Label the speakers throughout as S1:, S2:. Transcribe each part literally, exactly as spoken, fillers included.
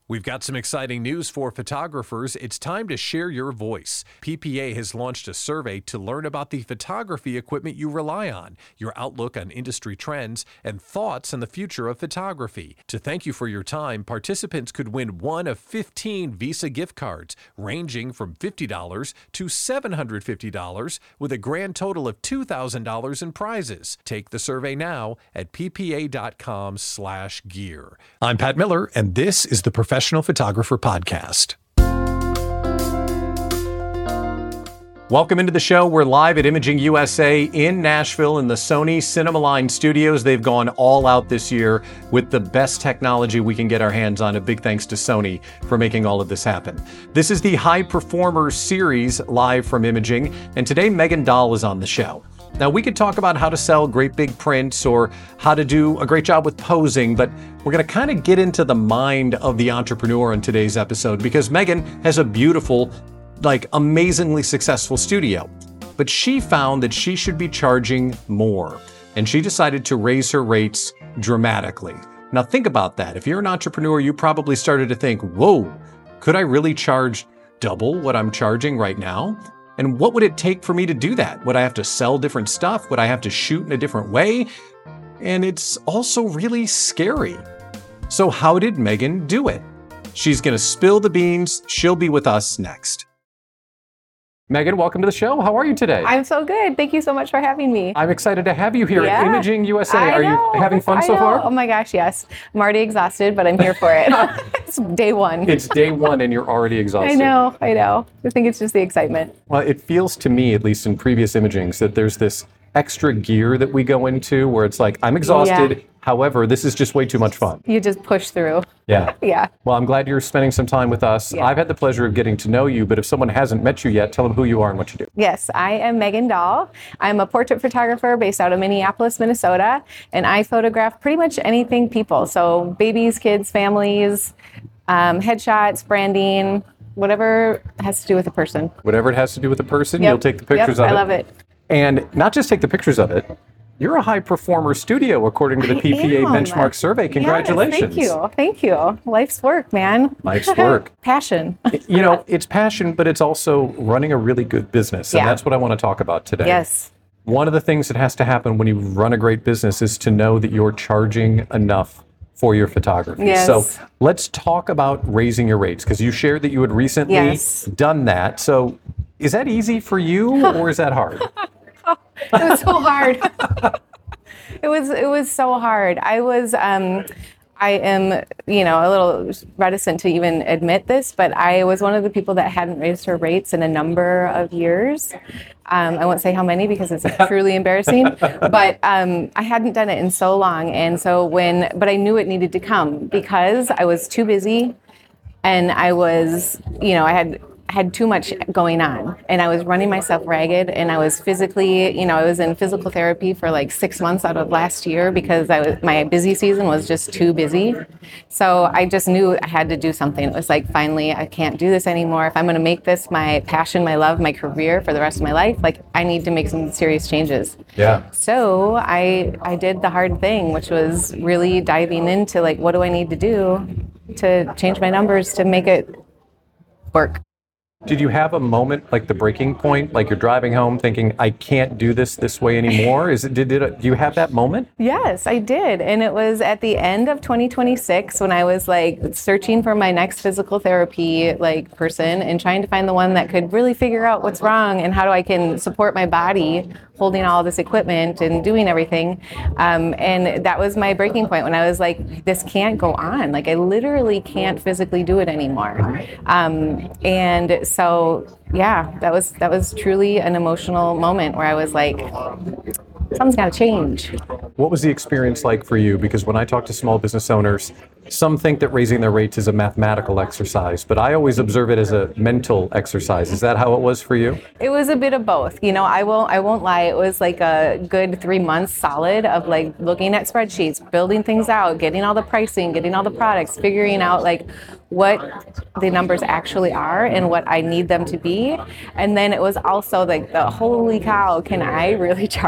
S1: We've got some exciting news for photographers. It's time to share your voice. P P A has launched a survey to learn about the photography equipment you rely on, your outlook on industry trends, and thoughts on the future of photography. To thank you for your time, participants could win one of fifteen Visa gift cards, ranging from fifty dollars to seven hundred fifty dollars, with a grand total of two thousand dollars in prizes. Take the survey now at ppa.com slash gear. I'm Pat Miller, and this is the Professional Professional Photographer Podcast. Welcome into the show. We're live at Imaging U S A in Nashville in the Sony CinemaLine studios. They've gone all out this year with the best technology we can get our hands on. A big thanks to Sony for making all of this happen. This is the High Performers series live from Imaging, and today Megan Dahl is on the show. Now, we could talk about how to sell great big prints or how to do a great job with posing, but we're going to kind of get into the mind of the entrepreneur in today's episode because Megan has a beautiful, like amazingly successful studio. But she found that she should be charging more, and she decided to raise her rates dramatically. Now, think about that. If you're an entrepreneur, you probably started to think, whoa, could I really charge double what I'm charging right now? And what would it take for me to do that? Would I have to sell different stuff? Would I have to shoot in a different way? And it's also really scary. So how did Megan do it? She's going to spill the beans. She'll be with us next. Megan, welcome to the show. How are you today?
S2: I'm so good. Thank you so much for having me.
S1: I'm excited to have you here
S2: yeah.
S1: at Imaging U S A.
S2: I
S1: Are
S2: know.
S1: you having fun
S2: I
S1: so
S2: know.
S1: far?
S2: Oh my gosh, yes. I'm already exhausted, but I'm here for it. It's day one.
S1: It's day one and you're already exhausted.
S2: I know, I know. I think it's just the excitement.
S1: Well, it feels to me, at least in previous imagings, that there's this extra gear that we go into where it's like, I'm exhausted.
S2: Yeah.
S1: However, this is just way too much fun.
S2: You just push through.
S1: Yeah.
S2: Yeah.
S1: Well, I'm glad you're spending some time with us.
S2: Yeah.
S1: I've had the pleasure of getting to know you, but if someone hasn't met you yet, tell them who you are and what you do.
S2: Yes, I am Megan Dahl. I'm a portrait photographer based out of Minneapolis, Minnesota, and I photograph pretty much anything people. So babies, kids, families, um, headshots, branding, whatever has to do with a person.
S1: Whatever it has to do with a person,
S2: Yep.
S1: you'll take the pictures
S2: yep,
S1: of it.
S2: I love it.
S1: And not just take the pictures of it, you're a high performer studio according to the
S2: I
S1: P P A
S2: am.
S1: benchmark survey. Congratulations.
S2: Yes, thank you. Thank you. Life's work, man.
S1: Life's work.
S2: Passion.
S1: You know, it's passion, but it's also running a really good business. And
S2: Yeah.
S1: that's what I want to talk about today.
S2: Yes.
S1: One of the things that has to happen when you run a great business is to know that you're charging enough for your photography.
S2: Yes.
S1: So let's talk about raising your rates, because you shared that you had recently
S2: Yes.
S1: done that. So is that easy for you or is that hard?
S2: It was so hard. It was it was so hard. I was um I am, you know, a little reticent to even admit this, but I was one of the people that hadn't raised her rates in a number of years. Um, I won't say how many because it's truly embarrassing, but um, I hadn't done it in so long. And so when, but I knew it needed to come because I was too busy and I was, you know, I had had too much going on and I was running myself ragged and I was physically, you know, I was in physical therapy for like six months out of last year because I was, my busy season was just too busy. So I just knew I had to do something. It was like, finally, I can't do this anymore. If I'm going to make this my passion, my love, my career for the rest of my life, like I need to make some serious changes.
S1: Yeah.
S2: So I, I did the hard thing, which was really diving into like, what do I need to do to change my numbers to make it work?
S1: Did you have a moment, like the breaking point, like you're driving home thinking, I can't do this this way anymore? Is it, did, did it, do you have that moment?
S2: Yes, I did. And it was at the end of twenty twenty-six when I was like searching for my next physical therapy like person and trying to find the one that could really figure out what's wrong and how I can support my body holding all this equipment and doing everything. Um, and that was my breaking point when I was like, this can't go on. Like I literally can't physically do it anymore. Um, and so, yeah, that was that was truly an emotional moment where I was like, something's got to change.
S1: What was the experience like for you? Because when I talk to small business owners, some think that raising their rates is a mathematical exercise, but I always observe it as a mental exercise. Is that how it was for you?
S2: It was a bit of both. You know, I won't I won't lie. It was like a good three months solid of like looking at spreadsheets, building things out, getting all the pricing, getting all the products, figuring out like what the numbers actually are and what I need them to be. And then it was also like the holy cow, can I really charge this?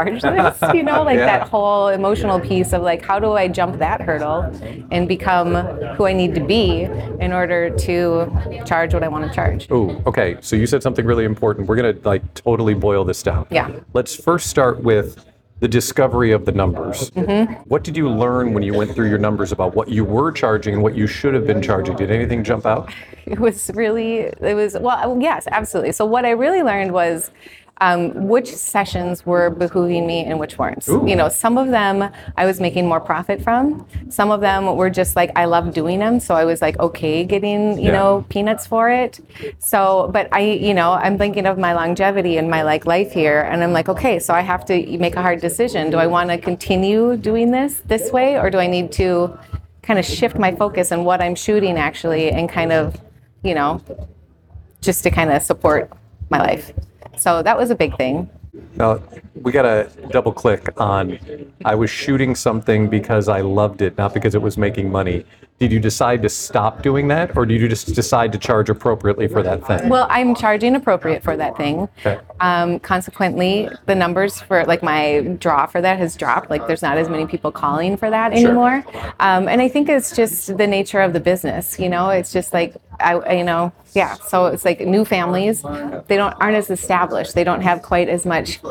S2: nervous, you know, like
S1: Yeah.
S2: that whole emotional piece of like, how do I jump that hurdle and become who I need to be in order to charge what I want to charge?
S1: Ooh, okay. So you said something really important. We're gonna like totally boil this down.
S2: Yeah.
S1: Let's first start with the discovery of the numbers.
S2: Mm-hmm.
S1: What did you learn when you went through your numbers about what you were charging and what you should have been charging? Did anything jump out?
S2: It was really, it was, well, yes, absolutely. So what I really learned was um, which sessions were behooving me and which weren't.
S1: Ooh.
S2: You know, some of them I was making more profit from. Some of them were just like, I love doing them. So I was like, okay, getting, you
S1: Yeah.
S2: know, peanuts for it. So, but I, you know, I'm thinking of my longevity and my like life here. And I'm like, okay, so I have to make a hard decision. Do I want to continue doing this this way? Or do I need to kind of shift my focus on what I'm shooting actually and kind of, you know, just to kind of support my life. So that was a big thing.
S1: Now, we got to double click on I was shooting something because I loved it, not because it was making money. Did you decide to stop doing that, or did you just decide to charge appropriately for that thing?
S2: Well, I'm charging appropriate for that thing.
S1: Okay.
S2: Um, consequently, the numbers for like my draw for that has dropped. Like there's not as many people calling for that
S1: Sure.
S2: anymore. Um, and I think it's just the nature of the business. You know, it's just like I, you know, yeah. So it's like new families, they don't aren't as established. They don't have quite as much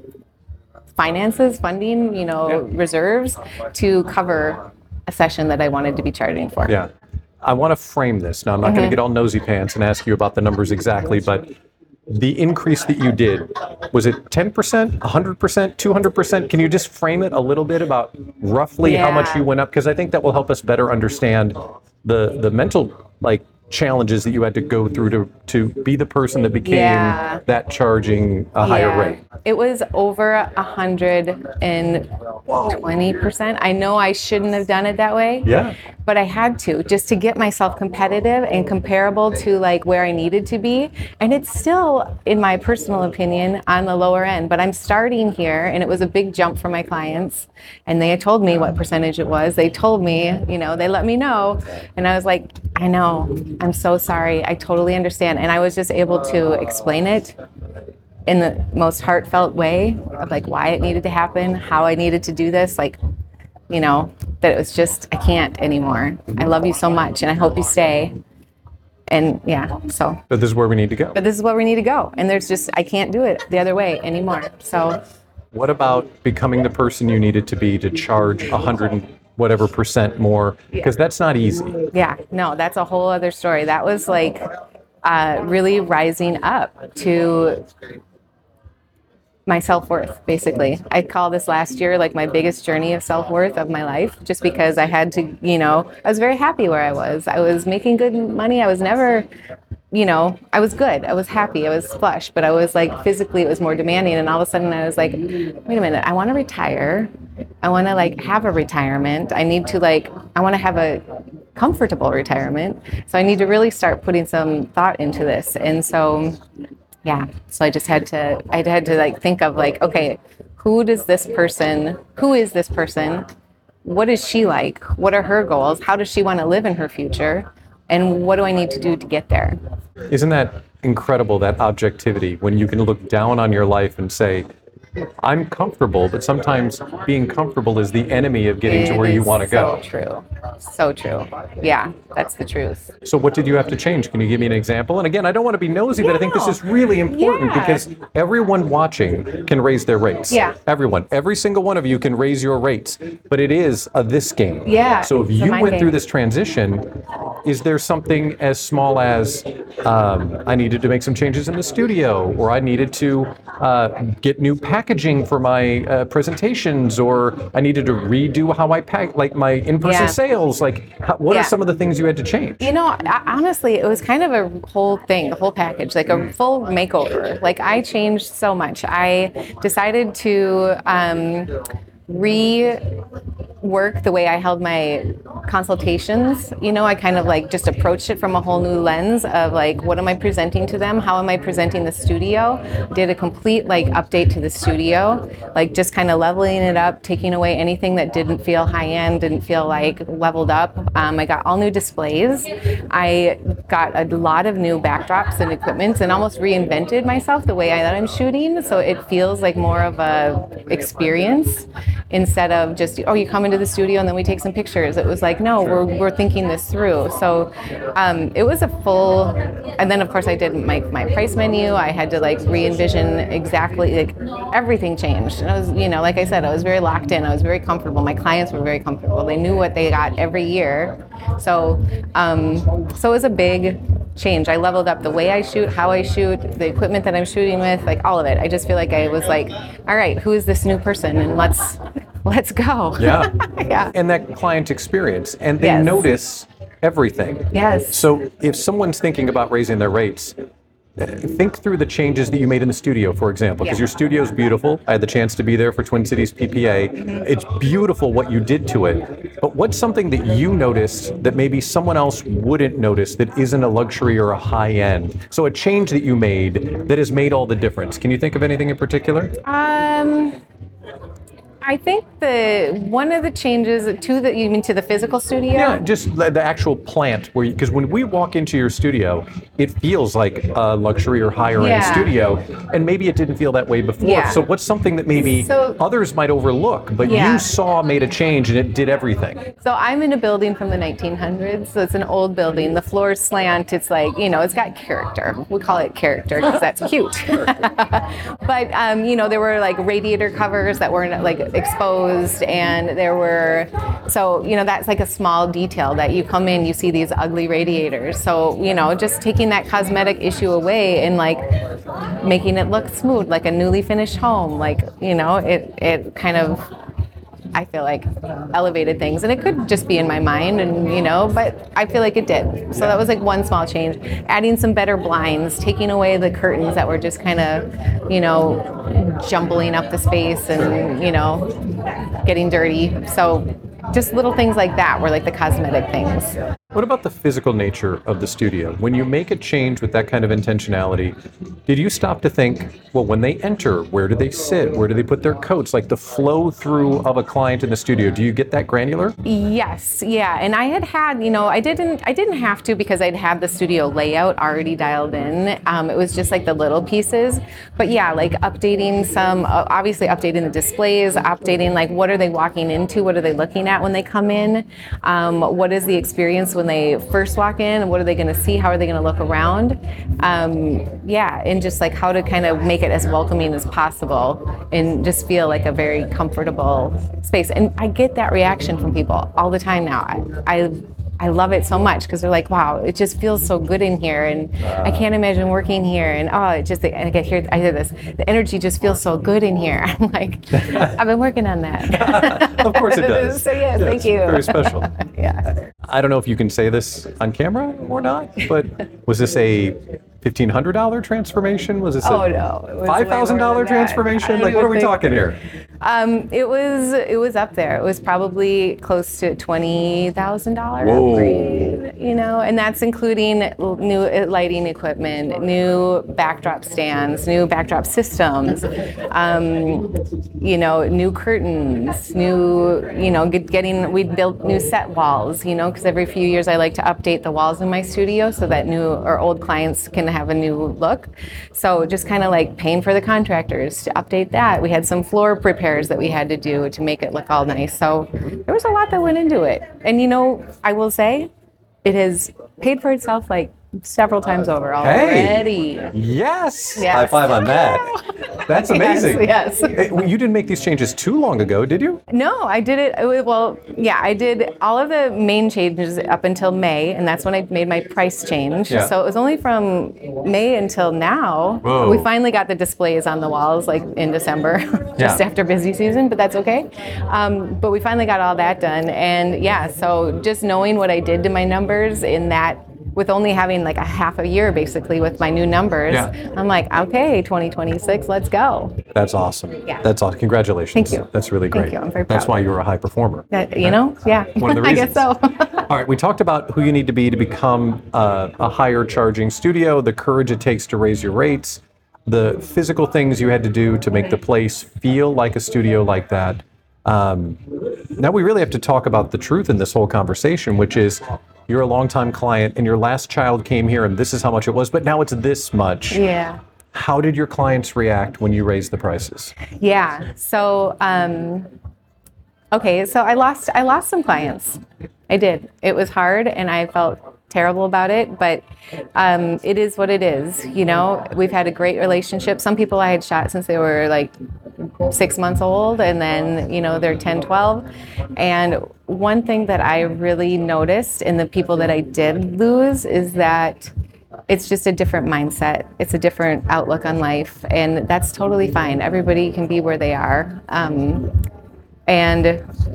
S2: finances, funding, you know,
S1: Yeah.
S2: reserves to cover a session that I wanted to be charging for.
S1: Yeah. I want to frame this. Now, I'm not
S2: Mm-hmm.
S1: going to get all nosy pants and ask you about the numbers exactly, but the increase that you did, was it ten percent, one hundred percent, two hundred percent? Can you just frame it a little bit about roughly how much
S2: Yeah.
S1: you went up? Because I think that will help us better understand the the mental like challenges that you had to go through to to be the person that became
S2: Yeah.
S1: that charging a higher
S2: Yeah.
S1: rate.
S2: It was over a hundred and twenty percent. I know I shouldn't have done it that way.
S1: Yeah.
S2: But I had to, just to get myself competitive and comparable to like where I needed to be. And it's still, in my personal opinion, on the lower end. But I'm starting here, and it was a big jump for my clients. And they told me what percentage it was. They told me, you know, they let me know. And I was like, I know, I'm so sorry. I totally understand. And I was just able to explain it in the most heartfelt way of like why it needed to happen, how I needed to do this, like, you know, that it was just, I can't anymore. I love you so much and I hope you stay. And yeah, so,
S1: But this is where we need to go.
S2: but this is where we need to go. And there's just, I can't do it the other way anymore. So
S1: What about becoming the person you needed to be to charge a hundred and whatever percent more? Because that's not easy.
S2: yeah, no, that's a whole other story. That was like uh, really rising up to my self-worth, basically. I call this last year like my biggest journey of self-worth of my life, just because I had to, you know, I was very happy where I was. I was making good money. I was never, you know, I was good. I was happy. I was flush, but I was like physically it was more demanding. And all of a sudden I was like, wait a minute, I want to retire. I want to like have a retirement. I need to like, I want to have a comfortable retirement. So I need to really start putting some thought into this. And so yeah, so I just had to, I had to like think of like, okay, who does this person, who is this person? What is she like? What are her goals? How does she want to live in her future? And what do I need to do to get there?
S1: Isn't that incredible, that objectivity, when you can look down on your life and say, I'm comfortable, but sometimes being comfortable is the enemy of getting to
S2: It
S1: where you
S2: is
S1: want to go.
S2: So true. So true. Yeah, that's the truth.
S1: So what did you have to change? Can you give me an example? And again, I don't want to be nosy, but I think this is really important
S2: Yeah.
S1: because everyone watching can raise their rates.
S2: Yeah.
S1: Everyone, every single one of you can raise your rates, but it is a this game.
S2: Yeah,
S1: So if
S2: it's a
S1: you
S2: mind
S1: went
S2: game.
S1: through this transition, is there something as small as um, I needed to make some changes in the studio, or I needed to uh, get new packaging for my uh, presentations, or I needed to redo how I pack, like my in-person
S2: Yeah.
S1: sales? Like, how, what
S2: Yeah.
S1: are some of the things you had to change?
S2: You know, I, honestly, it was kind of a whole thing, the whole package, like a full makeover. Like I changed so much. I decided to um, re work the way I held my consultations. You know, I kind of like just approached it from a whole new lens of like, what am I presenting to them? How am I presenting the studio? Did a complete like update to the studio, like just kind of leveling it up, taking away anything that didn't feel high end, didn't feel like leveled up. Um, I got all new displays. I got a lot of new backdrops and equipment and almost reinvented myself the way I, that I'm shooting. So it feels like more of a experience instead of just, oh, you come into the studio and then we take some pictures. It was like, no, we're, we're thinking this through. So um, it was a full, and then of course I did my, my price menu. I had to like re-envision exactly, like everything changed. And I was, you know, like I said, I was very locked in. I was very comfortable. My clients were very comfortable. They knew what they got every year. So, um, so it was a big change. I leveled up the way I shoot, how I shoot, the equipment that I'm shooting with, like all of it. I just feel like I was like, all right, who is this new person? And let's let's go.
S1: Yeah.
S2: Yeah.
S1: And that client experience, and they
S2: Yes.
S1: notice everything.
S2: Yes.
S1: So if someone's thinking about raising their rates, uh, think through the changes that you made in the studio, for example, because
S2: Yeah.
S1: your studio's beautiful. I had the chance to be there for Twin Cities P P A.
S2: Mm-hmm.
S1: It's beautiful what you did to it. But what's something that you noticed that maybe someone else wouldn't notice that isn't a luxury or a high end? So a change that you made that has made all the difference. Can you think of anything in particular?
S2: Um, I think the one of the changes to the, you mean to the physical studio?
S1: Yeah, just the the actual plant, where because when we walk into your studio, it feels like a luxury or higher end
S2: Yeah.
S1: studio, and maybe it didn't feel that way before.
S2: Yeah.
S1: So what's something that maybe
S2: So-
S1: others might overlook, but
S2: Yeah.
S1: you saw made a change and it did everything?
S2: So I'm in a building from the nineteen hundreds, so it's an old building. The floors slant. It's like, you know, it's got character. We call it character because that's cute. But um, you know, there were like radiator covers that weren't like exposed, and there were, so you know, that's like a small detail that you come in, you see these ugly radiators. So you know, just taking that cosmetic issue away and like making it look smooth, like a newly finished home. Like you know, it it kind of, I feel like elevated things, and it could just be in my mind, and you know, but I feel like it did. So that was like one small change. Adding some better blinds, taking away the curtains that were just kind of, you know, jumbling up the space and you know, getting dirty. So just little things like that were like the cosmetic things.
S1: What about the physical nature of the studio? When you make a change with that kind of intentionality, did you stop to think, well, when they enter, where do they sit? Where do they put their coats? Like the flow through of a client in the studio, do you get that granular?
S2: Yes, yeah, and I had had, you know, I didn't, I didn't have to because I'd had the studio layout already dialed in. Um, it was just like the little pieces, but yeah, like updating some, uh, obviously updating the displays, updating like what are they walking into, what are they looking at when they come in, um, what is the experience when they first walk in, and what are they going to see, how are they going to look around, um, yeah, and just like how to kind of make it as welcoming as possible and just feel like a very comfortable space. And I get that reaction from people all the time now. I I, I love it so much because they're like, wow, it just feels so good in here, and I can't imagine working here, and oh, it just, and I get here, I hear this, the energy just feels so good in here. I'm like, I've been working on that.
S1: Of course it does.
S2: So yes,
S1: Yeah,
S2: thank
S1: it's
S2: you.
S1: Very special.
S2: Yeah.
S1: I don't know if you can say this on camera or not, but was this a fifteen hundred dollars transformation? Was this
S2: Oh
S1: a
S2: no, it was way
S1: five thousand
S2: more
S1: dollars
S2: than that.
S1: transformation?
S2: I don't
S1: Like, what
S2: even
S1: are we
S2: think-
S1: talking here?
S2: Um, it was it was up there. It was probably close to twenty thousand dollars
S1: Whoa.
S2: upgrade, you know, and that's including new lighting equipment, new backdrop stands, new backdrop systems, um, you know, new curtains, new, you know, get, getting we built new set walls, you know, because every few years I like to update the walls in my studio so that new or old clients can have a new look. So just kind of like paying for the contractors to update that. We had some floor repairs that we had to do to make it look all nice. So there was a lot that went into it. And you know, I will say it has paid for itself like several times over already.
S1: Yes.
S2: Yes.
S1: High five on that. That's amazing.
S2: Yes, yes.
S1: Eh, well, you didn't make these changes too long ago, did you?
S2: No, I did it. it- Well, yeah, I did all of the main changes up until May, and that's when I made my price change.
S1: Yeah.
S2: So it was only from May until now.
S1: Whoa.
S2: We finally got the displays on the walls like in December, just
S1: Yeah.
S2: after busy season, but that's okay. Um, but we finally got all that done, and yeah, so just knowing what I did to my numbers in that with only having like a half a year basically with my new numbers,
S1: Yeah.
S2: I'm like, okay, twenty twenty-six, let's go.
S1: That's awesome.
S2: Yeah.
S1: That's awesome. Congratulations.
S2: Thank you.
S1: That's really great.
S2: Thank you. I'm very
S1: That's
S2: proud.
S1: why you're a high performer.
S2: That, you know, yeah,
S1: One of the
S2: I guess so.
S1: All right, we talked about who you need to be to become uh, a higher charging studio, the courage it takes to raise your rates, the physical things you had to do to make the place feel like a studio like that. Um, now we really have to talk about the truth in this whole conversation, which is you're a longtime client and your last child came here and this is how much it was, but now it's this much.
S2: Yeah.
S1: How did your clients react when you raised the prices?
S2: Yeah. So, um, okay. So I lost, I lost some clients. I did. It was hard and I felt terrible about it, but um, it is what it is. You know, we've had a great relationship. Some people I had shot since they were like six months old and then, you know, they're ten, twelve. And one thing that I really noticed in the people that I did lose is that it's just a different mindset. It's a different outlook on life, and that's totally fine. Everybody can be where they are. Um, and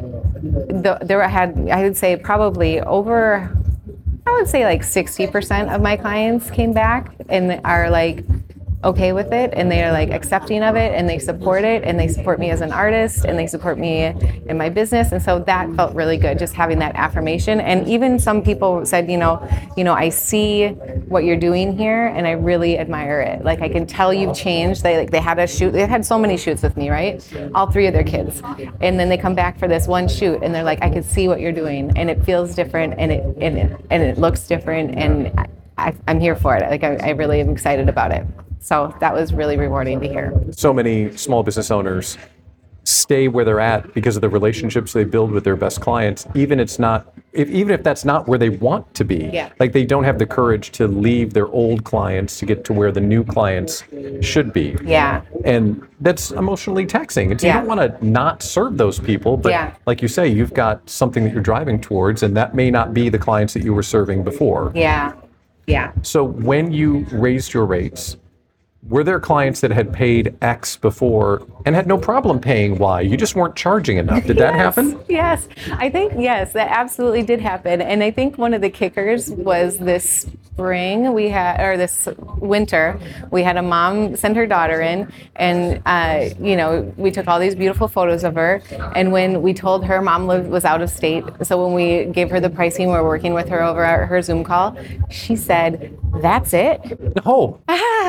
S2: the, there I had, I would say probably over, I would say like sixty percent of my clients came back and are like okay with it, and they are like accepting of it, and they support it, and they support me as an artist, and they support me in my business. And so that felt really good, just having that affirmation. And even some people said, you know, you know, I see what you're doing here, and I really admire it. Like I can tell you've changed. They like they had a shoot. They had so many shoots with me, right? All three of their kids, and then they come back for this one shoot, and they're like, I can see what you're doing, and it feels different, and it and it, and it looks different, and I, I'm here for it. Like I, I really am excited about it. So that was really rewarding to hear.
S1: So many small business owners stay where they're at because of the relationships they build with their best clients, even it's not if, even if that's not where they want to be.
S2: Yeah.
S1: Like they don't have the courage to leave their old clients to get to where the new clients should be.
S2: Yeah.
S1: And that's emotionally taxing. It's,
S2: Yeah.
S1: You don't want to not serve those people, but
S2: Yeah.
S1: like you say, you've got something that you're driving towards, and that may not be the clients that you were serving before.
S2: Yeah. Yeah.
S1: So when you raised your rates, were there clients that had paid X before and had no problem paying Y? You just weren't charging enough. Did that
S2: Yes,
S1: happen?
S2: Yes, I think, yes, that absolutely did happen. And I think one of the kickers was this spring we had, or this winter, we had a mom send her daughter in, and, uh, you know, we took all these beautiful photos of her. And when we told her mom lived, was out of state, so when we gave her the pricing, we we're working with her over our, her Zoom call, she said, that's it?
S1: No.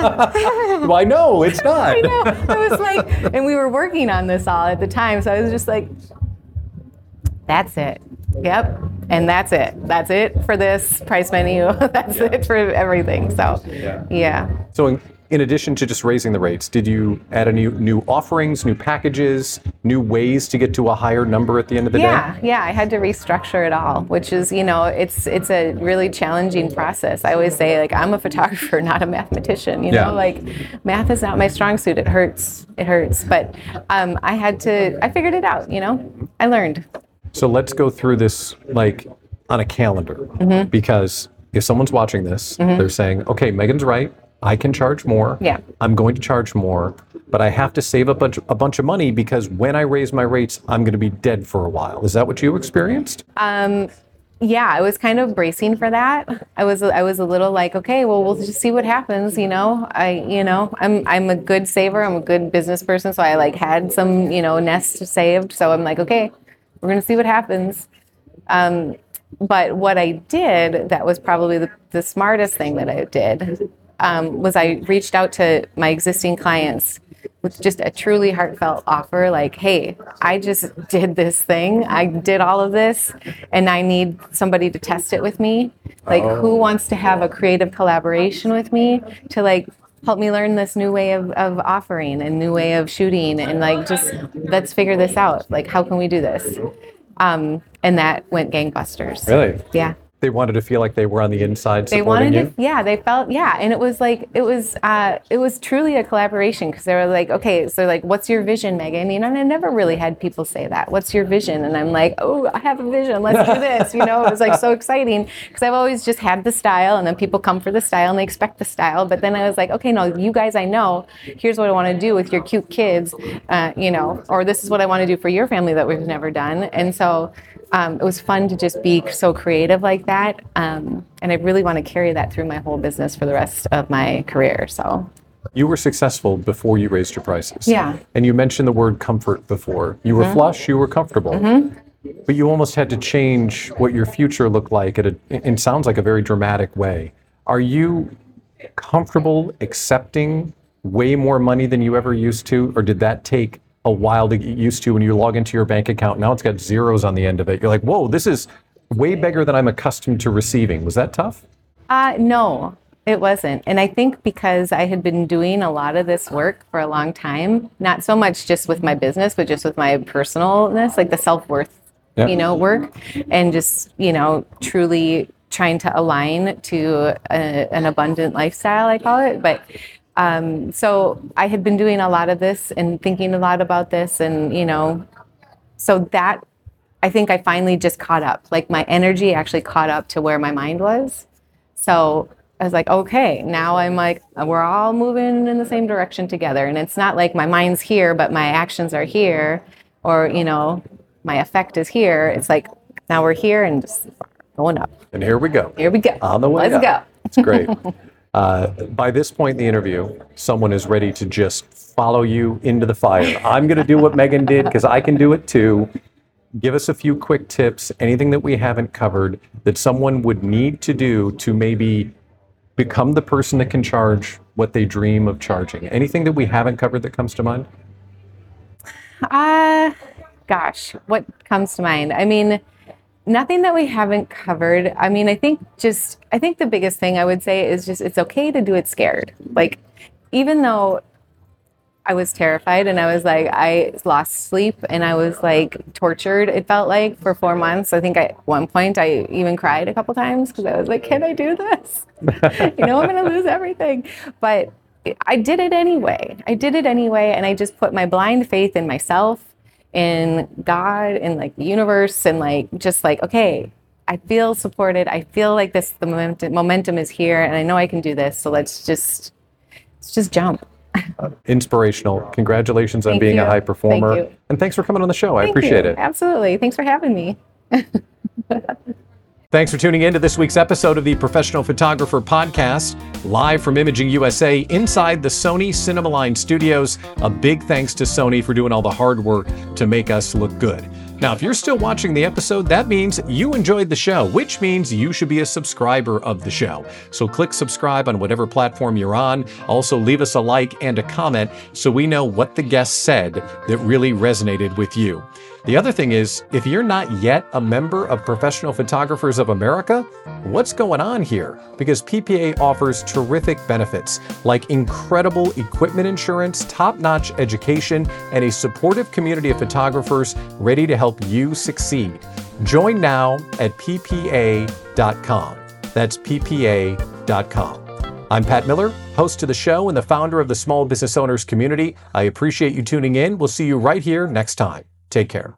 S1: Well, I know, it's not.
S2: I know. I was like, and we were working on this all at the time, so I was just like, that's it. Yep. And that's it. That's it for this price menu. That's it for everything. So,
S1: Yeah.
S2: yeah.
S1: So in, in addition to just raising the rates, did you add any new offerings, new packages, new ways to get to a higher number at the end of the
S2: Yeah,
S1: day?
S2: yeah, I had to restructure it all, which is, you know, it's it's a really challenging process. I always say, like, I'm a photographer, not a mathematician, you know,
S1: Yeah.
S2: like math is not my strong suit. It hurts, it hurts. But um, I had to, I figured it out, you know, I learned.
S1: So let's go through this like on a calendar,
S2: Mm-hmm.
S1: because if someone's watching this, they're saying, okay, Megan's right. I can charge more.
S2: Yeah.
S1: I'm going to charge more, but I have to save a bunch, a bunch of money because when I raise my rates, I'm going to be dead for a while. Is that what you experienced?
S2: Um, yeah, I was kind of bracing for that. I was I was a little like, okay, well, we'll just see what happens. You know, I you know I'm I'm a good saver. I'm a good business person, so I like had some you know nest saved. So I'm like, okay, we're gonna see what happens. Um, but what I did that was probably the, the smartest thing that I did um, was I reached out to my existing clients with just a truly heartfelt offer, like, hey, I just did this thing. I did all of this, and I need somebody to test it with me. Like,
S1: Oh.
S2: who wants to have a creative collaboration with me to, like, help me learn this new way of, of offering and new way of shooting, and, like, just let's figure this out. Like, how can we do this? Um, and that went gangbusters.
S1: Really?
S2: Yeah.
S1: They wanted to feel like they were on the inside
S2: They
S1: supporting
S2: wanted
S1: you?
S2: to, yeah, they felt, yeah, and it was like, it was, uh, it was truly a collaboration, because they were like, okay, so like, what's your vision, Megan? You know, and I never really had people say that. What's your vision? And I'm like, oh, I have a vision. Let's do this. You know, it was like so exciting, because I've always just had the style, and then people come for the style and they expect the style. But then I was like, okay, no, you guys, I know. Here's what I want to do with your cute kids, uh, you know, or this is what I want to do for your family that we've never done. And so um, it was fun to just be so creative like that. Um, and I really want to carry that through my whole business for the rest of my career. So
S1: you were successful before you raised your prices.
S2: Yeah.
S1: And you mentioned the word comfort before. You were mm-hmm. flush, you were comfortable. Mm-hmm. But you almost had to change what your future looked like at a, it sounds like a very dramatic way. Are you comfortable accepting way more money than you ever used to? Or did that take a while to get used to when you log into your bank account? Now it's got zeros on the end of it. You're like, whoa, this is way bigger than I'm accustomed to receiving. Was that tough?
S2: Uh, no, it wasn't. And I think because I had been doing a lot of this work for a long time, not so much just with my business, but just with my personalness, like the self-worth, yep. you know, work, and just, you know, truly trying to align to a, an abundant lifestyle, I call it. But um, so I had been doing a lot of this and thinking a lot about this, and, you know, so that I think I finally just caught up. Like my energy actually caught up to where my mind was. So I was like, okay, now I'm like, we're all moving in the same direction together. And it's not like my mind's here, but my actions are here, or, you know, my effect is here. It's like, now we're here and just going up.
S1: And here we go.
S2: Here we go.
S1: On the way
S2: Let's
S1: up.
S2: go.
S1: It's great. Uh, by this point in the interview, someone is ready to just follow you into the fire. I'm going to do what Megan did because I can do it too. Give us a few quick tips, anything that we haven't covered that someone would need to do to maybe become the person that can charge what they dream of charging. Anything that we haven't covered that comes to mind?
S2: Uh, gosh, what comes to mind? I mean, nothing that we haven't covered. I mean, I think just, I think the biggest thing I would say is just, it's okay to do it scared. Like, even though I was terrified and I was like, I lost sleep and I was like tortured, it felt like, for four months. I think I, at one point I even cried a couple times because I was like, can I do this? You know, I'm going to lose everything. But I did it anyway. I did it anyway. And I just put my blind faith in myself, in God, in like the universe, and like, just like, okay, I feel supported. I feel like this, the momentum, momentum is here, and I know I can do this. So let's just, let's just jump.
S1: Uh, inspirational. Congratulations on
S2: Thank
S1: being
S2: you.
S1: a high performer.
S2: Thank you.
S1: And thanks for coming on the show.
S2: Thank
S1: I appreciate
S2: you.
S1: it.
S2: Absolutely. Thanks for having me.
S1: Thanks for tuning in to this week's episode of the Professional Photographer Podcast, live from Imaging U S A inside the Sony Cinemaline studios. A big thanks to Sony for doing all the hard work to make us look good. Now, if you're still watching the episode, that means you enjoyed the show, which means you should be a subscriber of the show. So click subscribe on whatever platform you're on. Also, leave us a like and a comment so we know what the guest said that really resonated with you. The other thing is, if you're not yet a member of Professional Photographers of America, what's going on here? Because P P A offers terrific benefits like incredible equipment insurance, top-notch education, and a supportive community of photographers ready to help you succeed. Join now at P P A dot com. That's P P A dot com. I'm Pat Miller, host of the show and the founder of the Small Business Owners Community. I appreciate you tuning in. We'll see you right here next time. Take care.